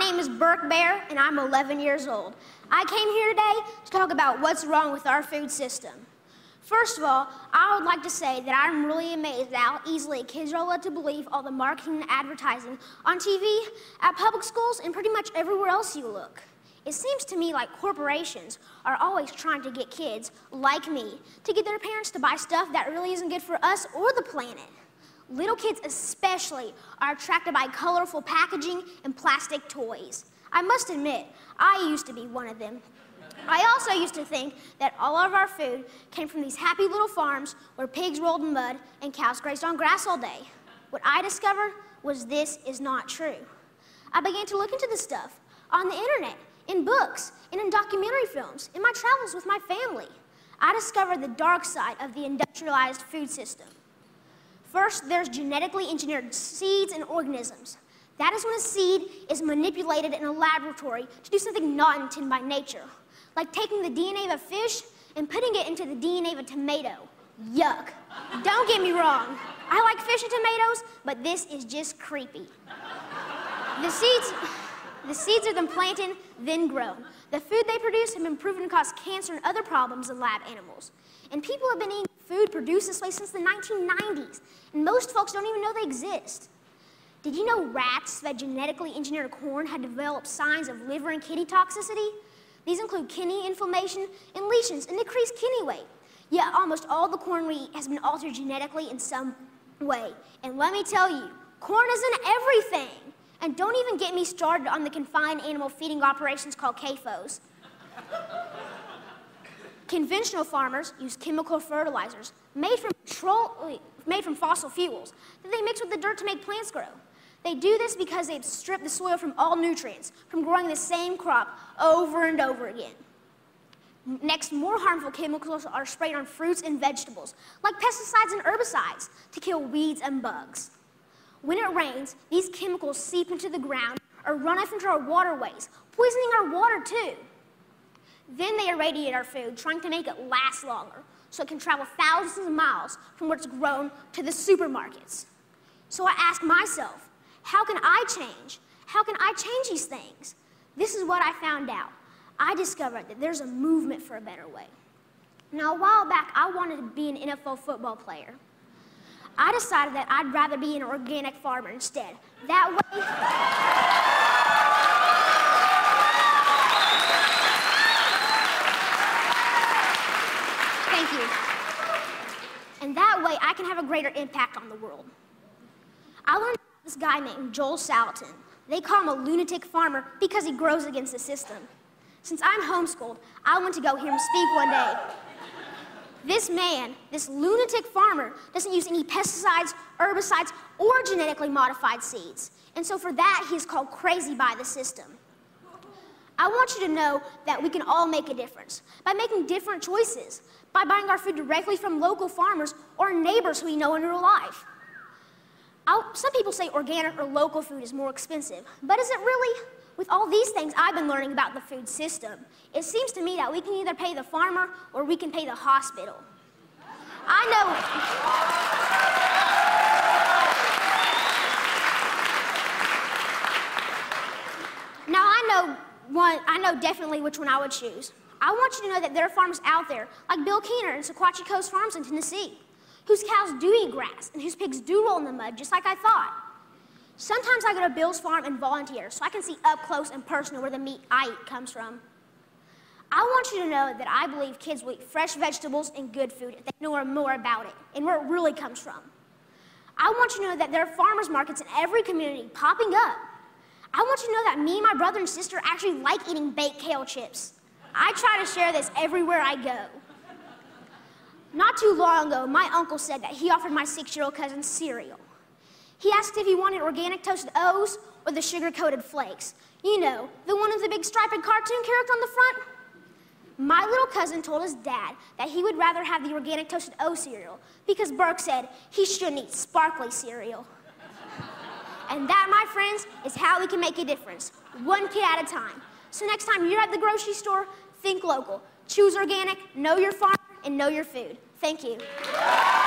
name is Burke Bear, and I'm 11 years old. I came here today to talk about what's wrong with our food system. First of all, I would like to say that I'm really amazed at how easily kids are led to believe all the marketing and advertising on TV, at public schools, and pretty much everywhere else you look. It seems to me like corporations are always trying to get kids, like me, to get their parents to buy stuff that really isn't good for us or the planet. Little kids especially are attracted by colorful packaging and plastic toys. I must admit, I used to be one of them. I also used to think that all of our food came from these happy little farms where pigs rolled in mud and cows grazed on grass all day. What I discovered was this is not true. I began to look into this stuff on the internet, in books, and in documentary films, in my travels with my family. I discovered the dark side of the industrialized food system. First, there's genetically engineered seeds and organisms. That is when a seed is manipulated in a laboratory to do something not intended by nature, like taking the DNA of a fish and putting it into the DNA of a tomato. Yuck. Don't get me wrong. I like fish and tomatoes, but this is just creepy. The seeds are then planted, then grown. The food they produce have been proven to cause cancer and other problems in lab animals. And people have been eating food produced this way since the 1990s, and most folks don't even know they exist. Did you know rats that genetically engineered corn had developed signs of liver and kidney toxicity? These include kidney inflammation and lesions and decreased kidney weight. Yet almost all the corn we eat has been altered genetically in some way. And let me tell you, corn isn't everything. And don't even get me started on the confined animal feeding operations called CAFOs. Conventional farmers use chemical fertilizers made from fossil fuels that they mix with the dirt to make plants grow. They do this because they've stripped the soil from all nutrients from growing the same crop over and over again. Next, more harmful chemicals are sprayed on fruits and vegetables, like pesticides and herbicides, to kill weeds and bugs. When it rains, these chemicals seep into the ground or run off into our waterways, poisoning our water too. Then they irradiate our food, trying to make it last longer, so it can travel thousands of miles from where it's grown to the supermarkets. So I ask myself, how can I change? How can I change these things? This is what I found out. I discovered that there's a movement for a better way. Now, a while back, I wanted to be an NFL football player. I decided that I'd rather be an organic farmer instead. That way, thank you. And that way, I can have a greater impact on the world. I learned about this guy named Joel Salatin. They call him a lunatic farmer because he grows against the system. Since I'm homeschooled, I went to go hear him speak one day. This man, this lunatic farmer, doesn't use any pesticides, herbicides, or genetically modified seeds. And so for that, he's called crazy by the system. I want you to know that we can all make a difference by making different choices, by buying our food directly from local farmers or neighbors who we know in real life. Some people say organic or local food is more expensive, but is it really? With all these things I've been learning about the food system, it seems to me that we can either pay the farmer or we can pay the hospital. I know definitely which one I would choose. I want you to know that there are farmers out there, like Bill Keener and Sequatchie Coast Farms in Tennessee, whose cows do eat grass and whose pigs do roll in the mud, just like I thought. Sometimes I go to Bill's farm and volunteer so I can see up close and personal where the meat I eat comes from. I want you to know that I believe kids will eat fresh vegetables and good food if they know more about it and where it really comes from. I want you to know that there are farmers markets in every community popping up. I want you to know that me and my brother and sister actually like eating baked kale chips. I try to share this everywhere I go. Not too long ago, my uncle said that he offered my 6-year-old cousin cereal. He asked if he wanted organic toasted O's or the sugar-coated flakes. You know, the one with the big striped cartoon character on the front. My little cousin told his dad that he would rather have the organic toasted O cereal because Burke said he shouldn't eat sparkly cereal. And that, my friends, is how we can make a difference, one kid at a time. So next time you're at the grocery store, think local. Choose organic, know your farm, and know your food. Thank you.